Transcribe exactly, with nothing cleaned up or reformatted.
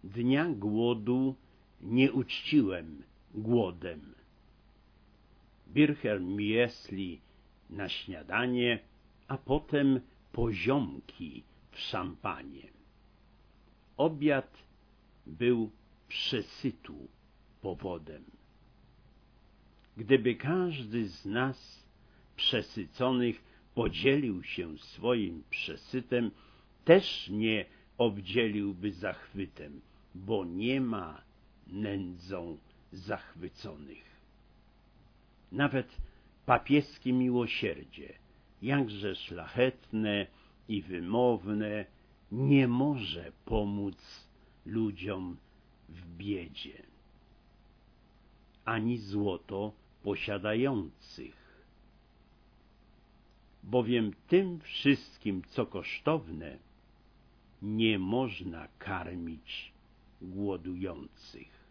dnia głodu nie uczciłem głodem. Bircher miesli na śniadanie, a potem poziomki w szampanie. Obiad był przesytu powodem. Gdyby każdy z nas przesyconych podzielił się swoim przesytem, też nie obdzieliłby zachwytem, bo nie ma nędzą zachwyconych. Nawet papieskie miłosierdzie, jakże szlachetne i wymowne, nie może pomóc ludziom w biedzie. Ani złoto posiadających. Bowiem tym wszystkim, co kosztowne, nie można karmić głodujących.